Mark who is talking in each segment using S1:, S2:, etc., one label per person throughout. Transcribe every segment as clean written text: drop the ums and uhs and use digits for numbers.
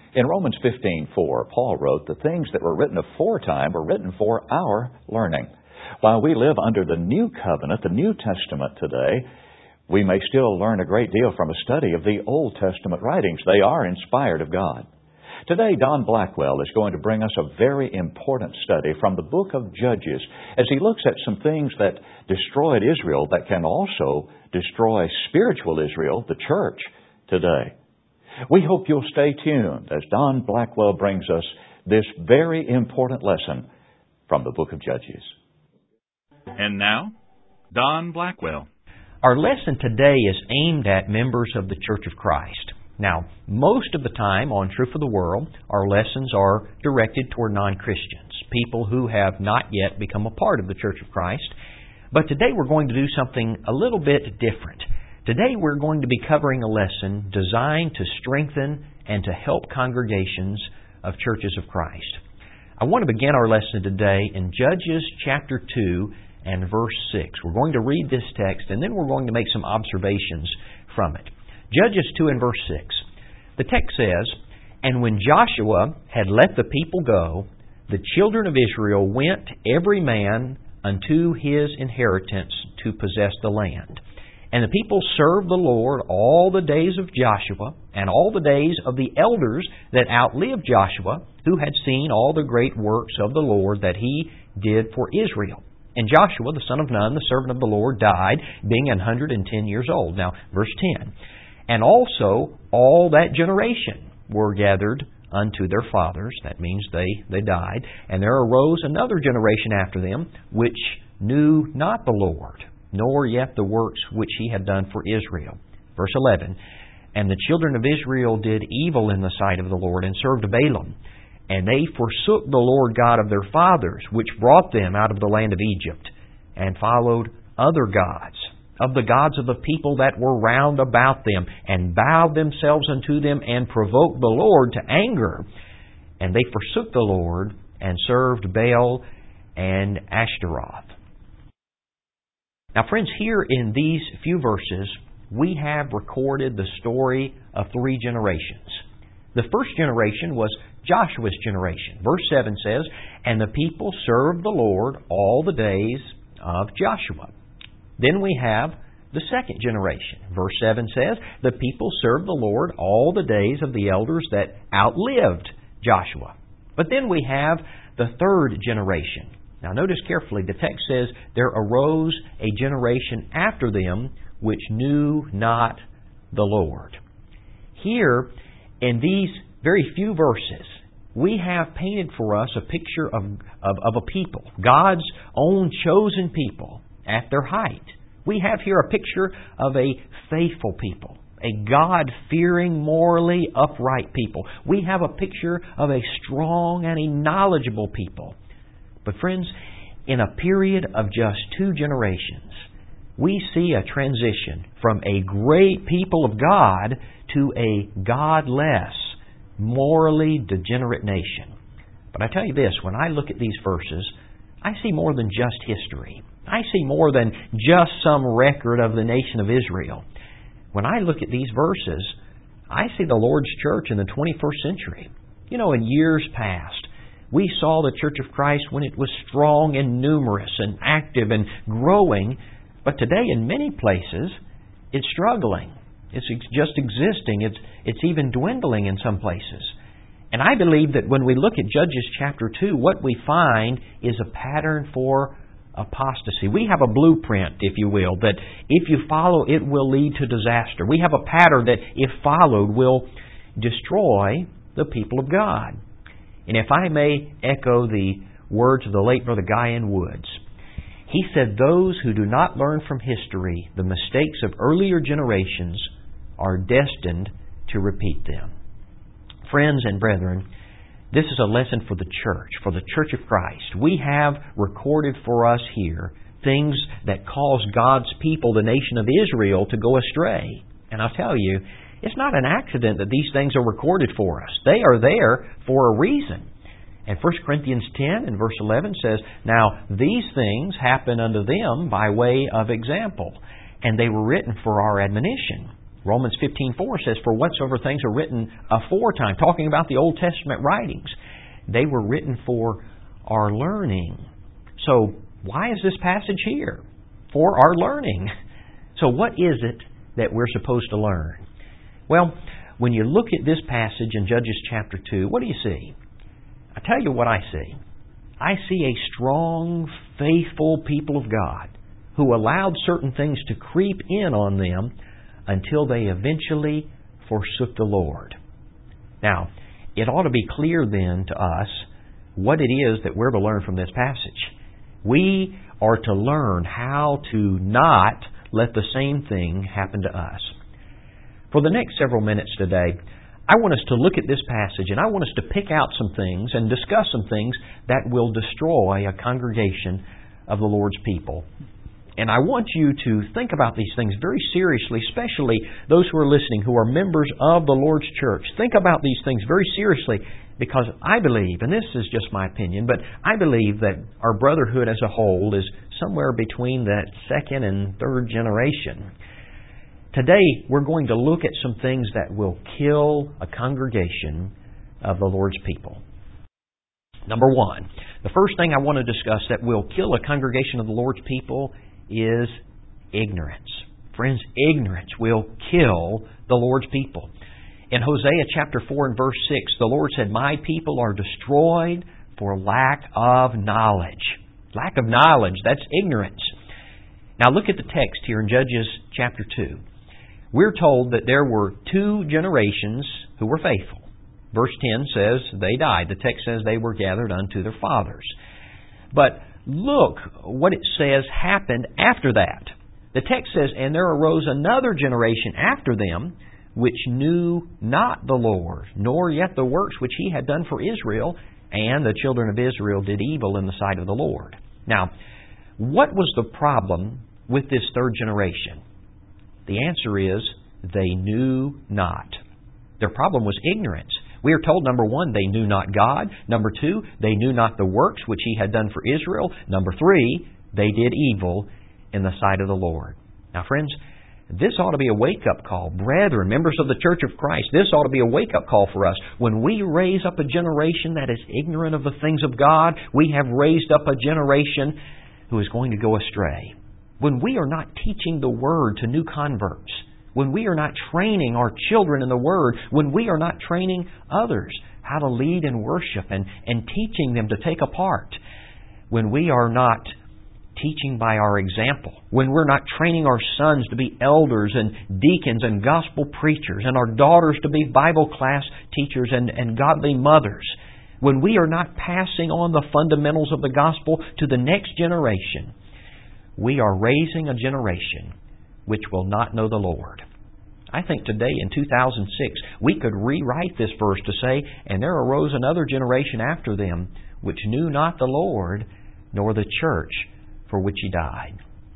S1: In Romans 15:4, Paul wrote, "The things that were written aforetime were written for our learning." While we live under the New Covenant, the New Testament today, we may still learn a great deal from a study of the Old Testament writings. They are inspired of God. Today, Don Blackwell is going to bring us a very important study from the book of Judges as he looks at some things that destroyed Israel that can also destroy spiritual Israel, the church, today. We hope you'll stay tuned as Don Blackwell brings us this very important lesson from the book of Judges.
S2: And now, Don Blackwell.
S3: Our lesson today is aimed at members of the Church of Christ. Now, most of the time on Truth for the World, our lessons are directed toward non-Christians, people who have not yet become a part of the Church of Christ. But today we're going to do something a little bit different. Today we're going to be covering a lesson designed to strengthen and to help congregations of churches of Christ. I want to begin our lesson today in Judges chapter 2 and verse 6. We're going to read this text and then we're going to make some observations from it. Judges 2 and verse 6. The text says, "And when Joshua had let the people go, the children of Israel went every man unto his inheritance to possess the land. And the people served the Lord all the days of Joshua and all the days of the elders that outlived Joshua, who had seen all the great works of the Lord that he did for Israel. And Joshua, the son of Nun, the servant of the Lord, died, being 110 years old." Now, verse 10. "And also all that generation were gathered unto their fathers." That means they died. "And there arose another generation after them, which knew not the Lord, nor yet the works which he had done for Israel." Verse 11. "And the children of Israel did evil in the sight of the Lord, and served Balaam. And they forsook the Lord God of their fathers, which brought them out of the land of Egypt, and followed other gods, of the gods of the people that were round about them, and bowed themselves unto them, and provoked the Lord to anger. And they forsook the Lord, and served Baal and Ashtaroth." Now, friends, here in these few verses, we have recorded the story of three generations. The first generation was Joshua's generation. Verse 7 says, "And the people served the Lord all the days of Joshua." Then we have the second generation. Verse 7 says, "The people served the Lord all the days of the elders that outlived Joshua." But then we have the third generation. Now notice carefully, the text says, "There arose a generation after them which knew not the Lord." Here, in these very few verses, we have painted for us a picture of a people, God's own chosen people, at their height. We have here a picture of a faithful people, a God-fearing, morally upright people. We have a picture of a strong and a knowledgeable people. But friends, in a period of just 2 generations, we see a transition from a great people of God to a godless, morally degenerate nation. But I tell you this, when I look at these verses, I see more than just history. I see more than just some record of the nation of Israel. When I look at these verses, I see the Lord's church in the 21st century. You know, in years past, we saw the Church of Christ when it was strong and numerous and active and growing. But today, in many places, it's struggling. It's just existing. It's even dwindling in some places. And I believe that when we look at Judges chapter 2, what we find is a pattern for apostasy. We have a blueprint, if you will, that if you follow, it will lead to disaster. We have a pattern that, if followed, will destroy the people of God. And if I may echo the words of the late Brother Guyan Woods, he said, "Those who do not learn from history the mistakes of earlier generations are destined to repeat them." Friends and brethren, this is a lesson for the Church of Christ. We have recorded for us here things that caused God's people, the nation of Israel, to go astray. And I'll tell you, it's not an accident that these things are recorded for us. They are there for a reason. And 1 Corinthians 10 and verse 11 says, "Now these things happen unto them by way of example, and they were written for our admonition, Romans 15:4 says, "For whatsoever things are written aforetime," talking about the Old Testament writings, "they were written for our learning." So why is this passage here? For our learning. So what is it that we're supposed to learn? Well, when you look at this passage in Judges chapter 2, what do you see? I tell you what I see. I see a strong, faithful people of God who allowed certain things to creep in on them until they eventually forsook the Lord. Now, it ought to be clear then to us what it is that we're to learn from this passage. We are to learn how to not let the same thing happen to us. For the next several minutes today, I want us to look at this passage and I want us to pick out some things and discuss some things that will destroy a congregation of the Lord's people. And I want you to think about these things very seriously, especially those who are listening who are members of the Lord's church. Think about these things very seriously because I believe, and this is just my opinion, but I believe that our brotherhood as a whole is somewhere between that second and third generation. Today, we're going to look at some things that will kill a congregation of the Lord's people. Number one, the first thing I want to discuss that will kill a congregation of the Lord's people is ignorance. Friends, ignorance will kill the Lord's people. In Hosea chapter 4 and verse 6, the Lord said, "My people are destroyed for lack of knowledge." Lack of knowledge, that's ignorance. Now look at the text here in Judges chapter 2. We're told that there were two generations who were faithful. Verse 10 says they died. The text says they were gathered unto their fathers. But look what it says happened after that. The text says, "And there arose another generation after them, which knew not the Lord, nor yet the works which He had done for Israel, and the children of Israel did evil in the sight of the Lord." Now, what was the problem with this third generation? The answer is, they knew not. Their problem was ignorance. We are told, number one, they knew not God. Number two, they knew not the works which He had done for Israel. Number three, they did evil in the sight of the Lord. Now, friends, this ought to be a wake-up call. Brethren, members of the Church of Christ, this ought to be a wake-up call for us. When we raise up a generation that is ignorant of the things of God, we have raised up a generation who is going to go astray. When we are not teaching the Word to new converts, when we are not training our children in the Word, when we are not training others how to lead and worship and teaching them to take a part, when we are not teaching by our example, when we're not training our sons to be elders and deacons and gospel preachers and our daughters to be Bible class teachers and godly mothers, when we are not passing on the fundamentals of the gospel to the next generation, we are raising a generation which will not know the Lord. I think today in 2006 we could rewrite this verse to say, "And there arose another generation after them, which knew not the Lord, nor the church for which He died."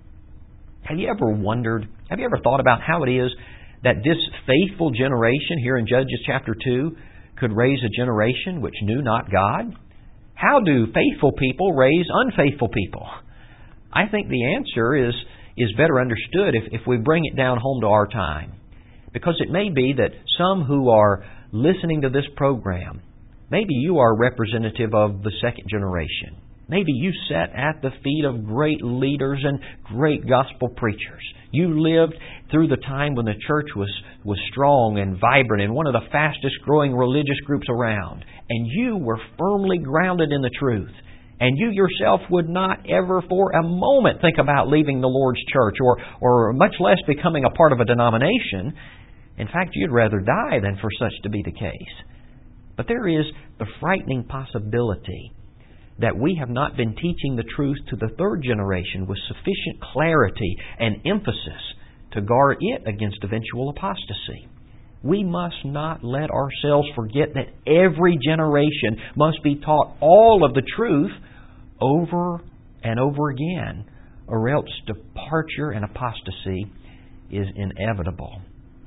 S3: Have you ever thought about how it is that this faithful generation here in Judges chapter 2 could raise a generation which knew not God? How do faithful people raise unfaithful people? I think the answer is better understood if we bring it down home to our time. Because it may be that some who are listening to this program, maybe you are representative of the second generation. Maybe you sat at the feet of great leaders and great gospel preachers. You lived through the time when the church was strong and vibrant and one of the fastest growing religious groups around. And you were firmly grounded in the truth. And you yourself would not ever for a moment think about leaving the Lord's church or much less becoming a part of a denomination. In fact, you'd rather die than for such to be the case. But there is the frightening possibility that we have not been teaching the truth to the third generation with sufficient clarity and emphasis to guard it against eventual apostasy. We must not let ourselves forget that every generation must be taught all of the truth over and over again, or else departure and apostasy is inevitable.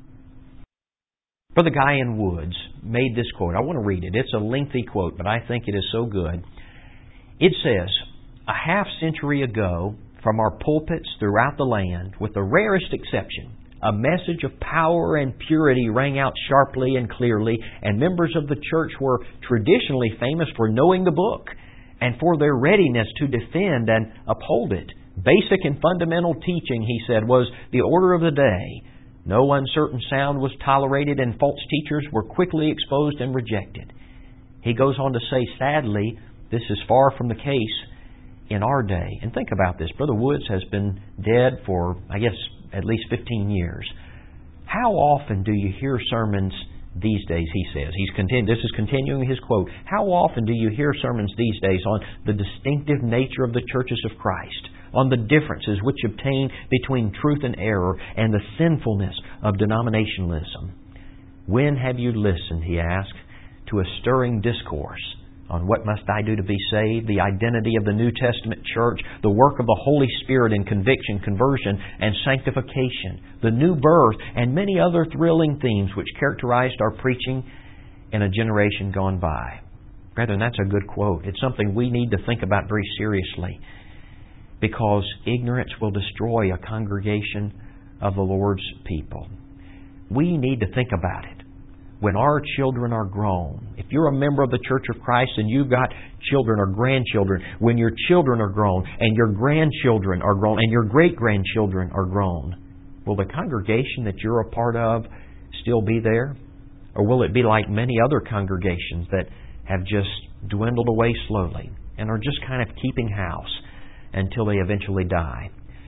S3: Brother Guy in Woods made this quote. I want to read it. It's a lengthy quote, but I think it is so good. It says, "A half century ago, from our pulpits throughout the land, with the rarest exception, A message of power and purity rang out sharply and clearly, and members of the church were traditionally famous for knowing the book and for their readiness to defend and uphold it. Basic and fundamental teaching, he said, was the order of the day. No uncertain sound was tolerated, and false teachers were quickly exposed and rejected. He goes on to say, sadly, this is far from the case in our day. And think about this. Brother Woods has been dead for, I guess, at least 15 years. How often do you hear sermons these days, he says. This is continuing his quote. How often do you hear sermons these days on the distinctive nature of the churches of Christ, on the differences which obtain between truth and error, and the sinfulness of denominationalism? When have you listened, he asked, to a stirring discourse on what must I do to be saved, the identity of the New Testament church, the work of the Holy Spirit in conviction, conversion, and sanctification, the new birth, and many other thrilling themes which characterized our preaching in a generation gone by? Brethren, that's a good quote. It's something we need to think about very seriously, because ignorance will destroy a congregation of the Lord's people. We need to think about it. When our children are grown, if you're a member of the Church of Christ and you've got children or grandchildren, when your children are grown and your grandchildren are grown and your great-grandchildren are grown, will the congregation that you're a part of still be there? Or will it be like many other congregations that have just dwindled away slowly and are just kind of keeping house until they eventually die?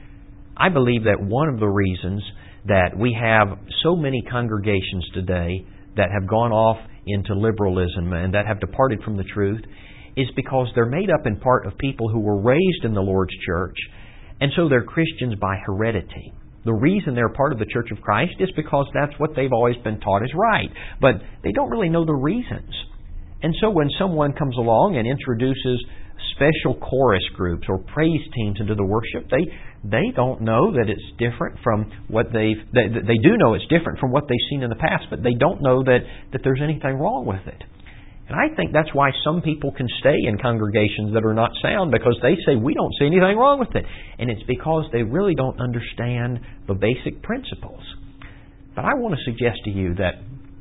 S3: I believe that one of the reasons that we have so many congregations today that have gone off into liberalism and that have departed from the truth is because they're made up in part of people who were raised in the Lord's church, and so they're Christians by heredity. The reason they're part of the Church of Christ is because that's what they've always been taught is right, but they don't really know the reasons. And so when someone comes along and introduces special chorus groups or praise teams into the worship, they don't know that it's different from what they do know it's different from what they've seen in the past, but they don't know that there's anything wrong with it. And I think that's why some people can stay in congregations that are not sound, because they say, we don't see anything wrong with it. And it's because they really don't understand the basic principles. But I want to suggest to you that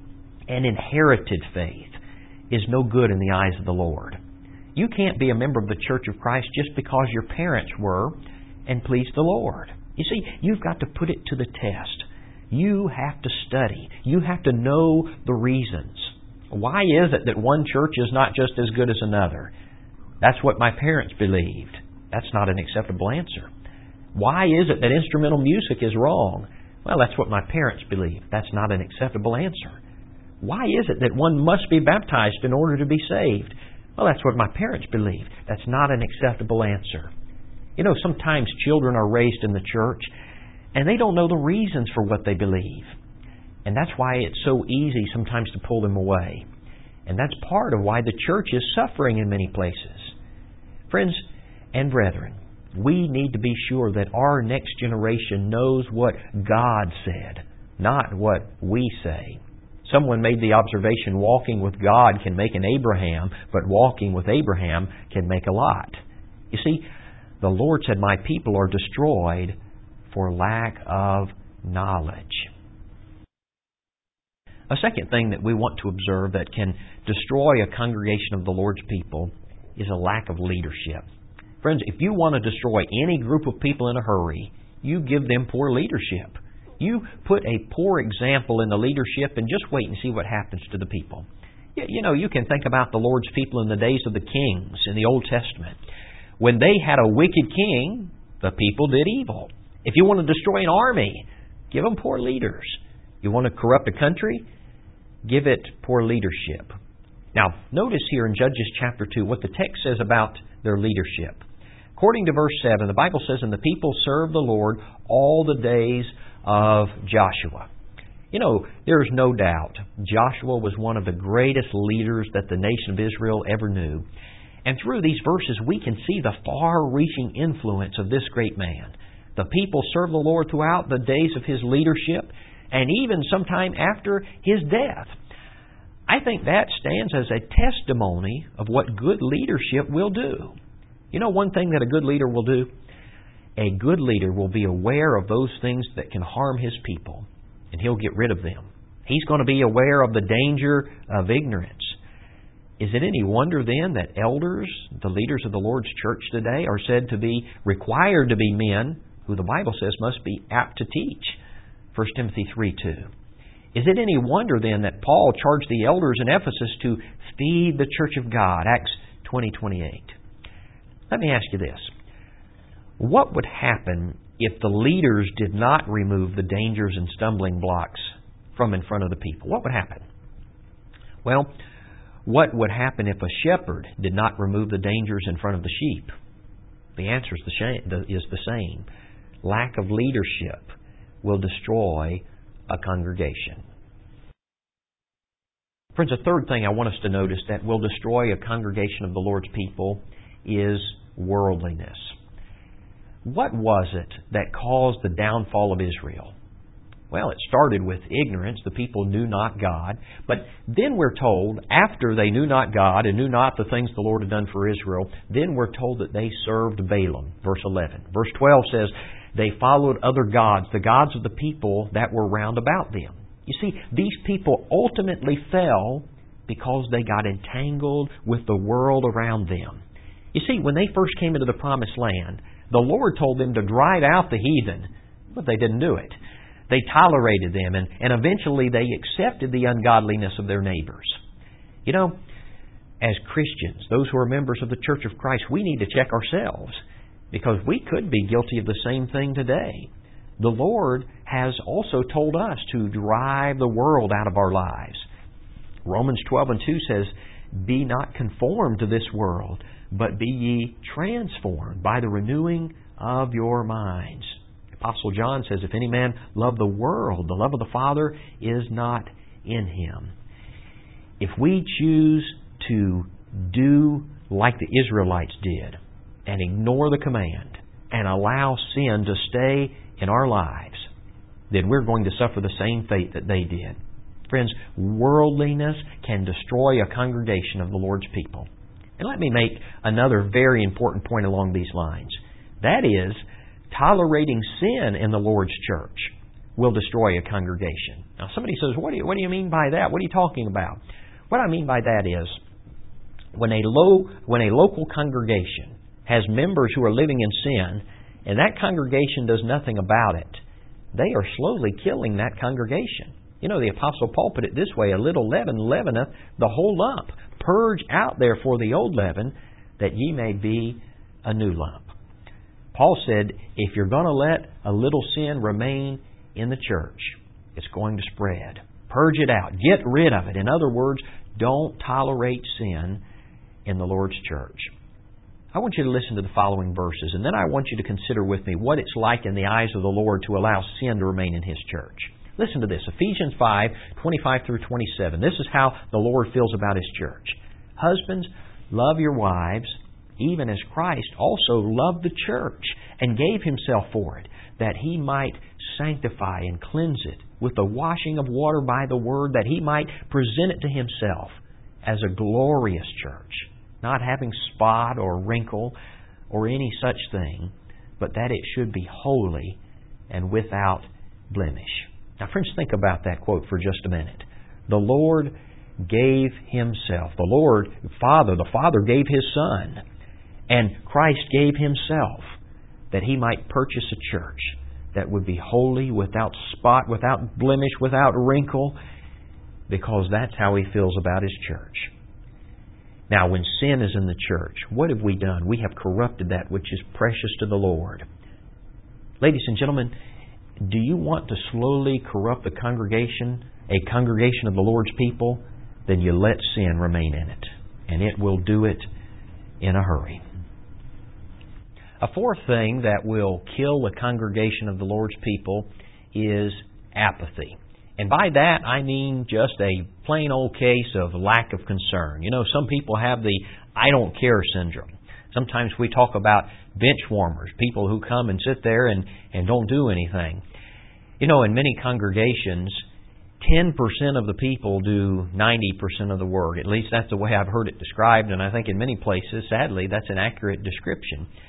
S3: an inherited faith is no good in the eyes of the Lord. You can't be a member of the Church of Christ just because your parents were and pleased the Lord. You see, you've got to put it to the test. You have to study. You have to know the reasons. Why is it that one church is not just as good as another? That's what my parents believed. That's not an acceptable answer. Why is it that instrumental music is wrong? Well, that's what my parents believe. That's not an acceptable answer. Why is it that one must be baptized in order to be saved? Well, that's what my parents believe. That's not an acceptable answer. You know, sometimes children are raised in the church and they don't know the reasons for what they believe. And that's why it's so easy sometimes to pull them away. And that's part of why the church is suffering in many places. Friends and brethren, we need to be sure that our next generation knows what God said, not what we say. Someone made the observation, walking with God can make an Abraham, but walking with Abraham can make a Lot. You see, the Lord said, my people are destroyed for lack of knowledge. A second thing that we want to observe that can destroy a congregation of the Lord's people is a lack of leadership. Friends, if you want to destroy any group of people in a hurry, you give them poor leadership. You put a poor example in the leadership and just wait and see what happens to the people. You know, you can think about the Lord's people in the days of the kings in the Old Testament. When they had a wicked king, the people did evil. If you want to destroy an army, give them poor leaders. You want to corrupt a country, give it poor leadership. Now, notice here in Judges chapter 2 what the text says about their leadership. According to verse 7, the Bible says, and the people served the Lord all the days of Joshua. You know, there's no doubt Joshua was one of the greatest leaders that the nation of Israel ever knew. And through these verses we can see the far-reaching influence of this great man. The people served the Lord throughout the days of his leadership and even sometime after his death. I think that stands as a testimony of what good leadership will do. You know one thing that a good leader will do? A good leader will be aware of those things that can harm his people, and he'll get rid of them. He's going to be aware of the danger of ignorance. Is it any wonder then that elders, the leaders of the Lord's church today, are said to be required to be men who the Bible says must be apt to teach? 1 Timothy 3:2. Is it any wonder then that Paul charged the elders in Ephesus to feed the church of God? Acts 20:28. Let me ask you this. What would happen if the leaders did not remove the dangers and stumbling blocks from in front of the people? What would happen? Well, what would happen if a shepherd did not remove the dangers in front of the sheep? The answer is the same. Lack of leadership will destroy a congregation. Friends, a third thing I want us to notice that will destroy a congregation of the Lord's people is worldliness. What was it that caused the downfall of Israel? Well, it started with ignorance. The people knew not God. But then we're told, after they knew not God and knew not the things the Lord had done for Israel, then we're told that they served Balaam, verse 11. Verse 12 says, they followed other gods, the gods of the people that were round about them. You see, these people ultimately fell because they got entangled with the world around them. You see, when they first came into the Promised Land, the Lord told them to drive out the heathen, but they didn't do it. They tolerated them, and eventually they accepted the ungodliness of their neighbors. You know, as Christians, those who are members of the Church of Christ, we need to check ourselves, because we could be guilty of the same thing today. The Lord has also told us to drive the world out of our lives. Romans 12:2 says, be not conformed to this world, but be ye transformed by the renewing of your minds. Apostle John says, if any man love the world, the love of the Father is not in him. If we choose to do like the Israelites did and ignore the command and allow sin to stay in our lives, then we're going to suffer the same fate that they did. Friends, worldliness can destroy a congregation of the Lord's people. And let me make another very important point along these lines. That is, tolerating sin in the Lord's church will destroy a congregation. Now somebody says, what do you mean by that? What are you talking about? What I mean by that is, when a local congregation has members who are living in sin, and that congregation does nothing about it, they are slowly killing that congregation. You know, the Apostle Paul put it this way, a little leaven leaveneth the whole lump. Purge out therefore the old leaven, that ye may be a new lump. Paul said, if you're going to let a little sin remain in the church, it's going to spread. Purge it out. Get rid of it. In other words, don't tolerate sin in the Lord's church. I want you to listen to the following verses, and then I want you to consider with me what it's like in the eyes of the Lord to allow sin to remain in His church. Listen to this, Ephesians 5:25 through 27. This is how the Lord feels about His church. Husbands, love your wives, even as Christ also loved the church and gave Himself for it, that He might sanctify and cleanse it with the washing of water by the Word, that He might present it to Himself as a glorious church, not having spot or wrinkle or any such thing, but that it should be holy and without blemish. Now, friends, think about that quote for just a minute. The Lord gave Himself. The Father gave His Son. And Christ gave Himself that He might purchase a church that would be holy, without spot, without blemish, without wrinkle, because that's how He feels about His church. Now, when sin is in the church, what have we done? We have corrupted that which is precious to the Lord. Ladies and gentlemen, do you want to slowly corrupt a congregation of the Lord's people? Then you let sin remain in it, and it will do it in a hurry. A fourth thing that will kill the congregation of the Lord's people is apathy. And by that, I mean just a plain old case of lack of concern. You know, some people have the I don't care syndrome. Sometimes we talk about bench warmers, people who come and sit there and don't do anything. You know, in many congregations, 10% of the people do 90% of the work. At least that's the way I've heard it described, and I think in many places, sadly, that's an accurate description.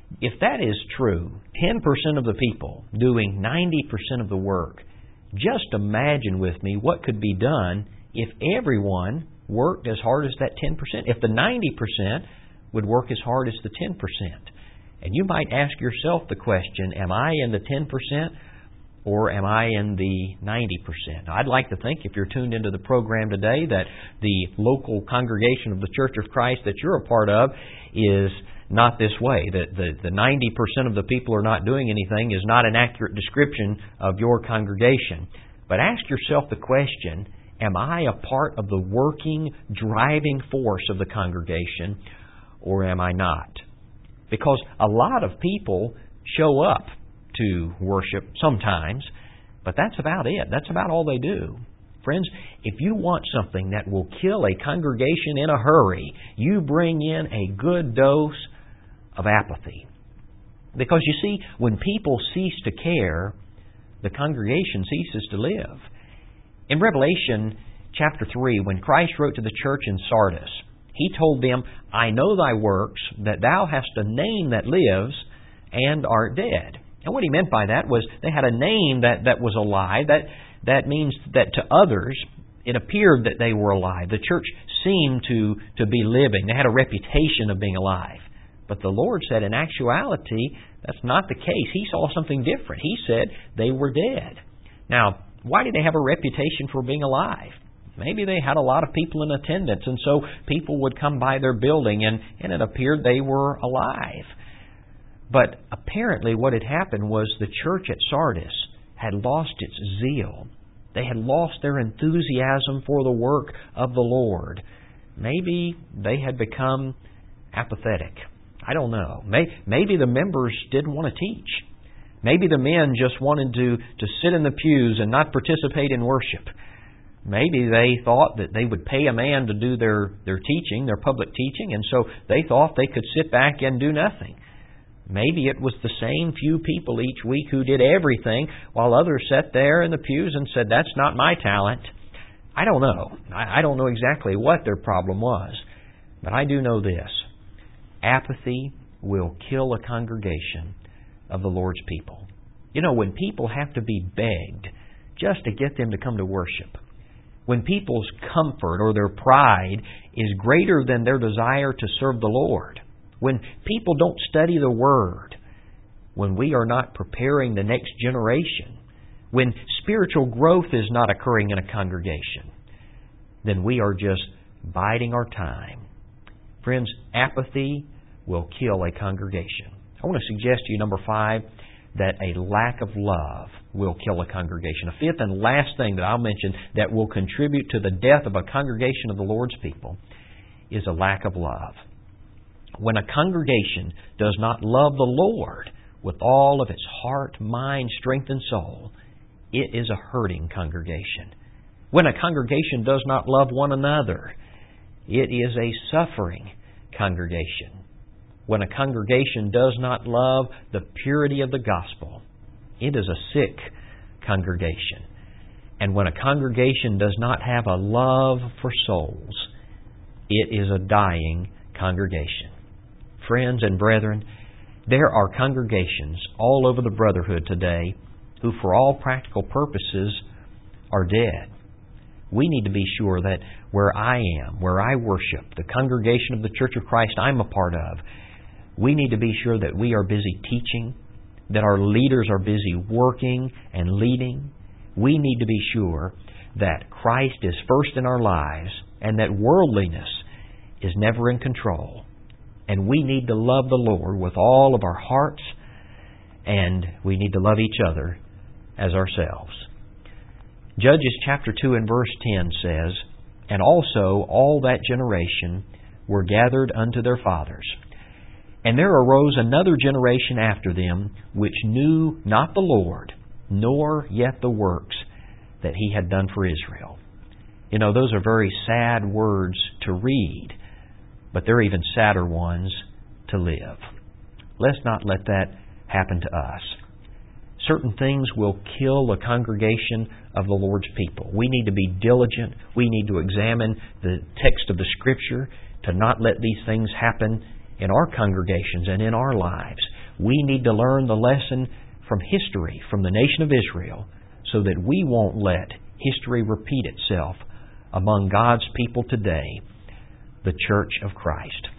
S3: if that is true, 10% of the people doing 90% of the work, just imagine with me what could be done if everyone worked as hard as that 10%. If the 90% would work as hard as the 10%. And you might ask yourself the question, am I in the 10% or am I in the 90%? Now, I'd like to think, if you're tuned into the program today, that the local congregation of the Church of Christ that you're a part of is not this way. That the 90% of the people are not doing anything is not an accurate description of your congregation. But ask yourself the question, am I a part of the working, driving force of the congregation, or am I not? Because a lot of people show up to worship sometimes, but that's about it. That's about all they do. Friends, if you want something that will kill a congregation in a hurry, you bring in a good dose of apathy. Because you see, when people cease to care, the congregation ceases to live. In Revelation chapter 3, when Christ wrote to the church in Sardis, He told them, I know thy works, that thou hast a name that lives and art dead. And what He meant by that was they had a name that was alive. That means that to others, it appeared that they were alive. The church seemed to be living. They had a reputation of being alive. But the Lord said, in actuality, that's not the case. He saw something different. He said they were dead. Now, why did they have a reputation for being alive? Maybe they had a lot of people in attendance, and so people would come by their building, and it appeared they were alive. But apparently what had happened was the church at Sardis had lost its zeal. They had lost their enthusiasm for the work of the Lord. Maybe they had become apathetic. I don't know. Maybe the members didn't want to teach. Maybe the men just wanted to sit in the pews and not participate in worship. Maybe they thought that they would pay a man to do their teaching, their public teaching, and so they thought they could sit back and do nothing. Maybe it was the same few people each week who did everything, while others sat there in the pews and said, that's not my talent. I don't know. I don't know exactly what their problem was. But I do know this. Apathy will kill a congregation of the Lord's people. You know, when people have to be begged just to get them to come to worship, when people's comfort or their pride is greater than their desire to serve the Lord, when people don't study the Word, when we are not preparing the next generation, when spiritual growth is not occurring in a congregation, then we are just biding our time. Friends, apathy will kill a congregation. I want to suggest to you, number 5, that a lack of love will kill a congregation. A fifth and last thing that I'll mention that will contribute to the death of a congregation of the Lord's people is a lack of love. When a congregation does not love the Lord with all of its heart, mind, strength, and soul, it is a hurting congregation. When a congregation does not love one another, it is a suffering congregation. When a congregation does not love the purity of the gospel, it is a sick congregation. And when a congregation does not have a love for souls, it is a dying congregation. Friends and brethren, there are congregations all over the brotherhood today who, for all practical purposes, are dead. We need to be sure that where I am, where I worship, the congregation of the Church of Christ I'm a part of, we need to be sure that we are busy teaching, that our leaders are busy working and leading. We need to be sure that Christ is first in our lives and that worldliness is never in control. And we need to love the Lord with all of our hearts, and we need to love each other as ourselves. Judges chapter 2 and verse 10 says, And also all that generation were gathered unto their fathers. And there arose another generation after them, which knew not the Lord, nor yet the works that He had done for Israel. You know, those are very sad words to read, but they're even sadder ones to live. Let's not let that happen to us. Certain things will kill the congregation of the Lord's people. We need to be diligent. We need to examine the text of the Scripture to not let these things happen in our congregations and in our lives. We need to learn the lesson from history, from the nation of Israel, so that we won't let history repeat itself among God's people today, the Church of Christ.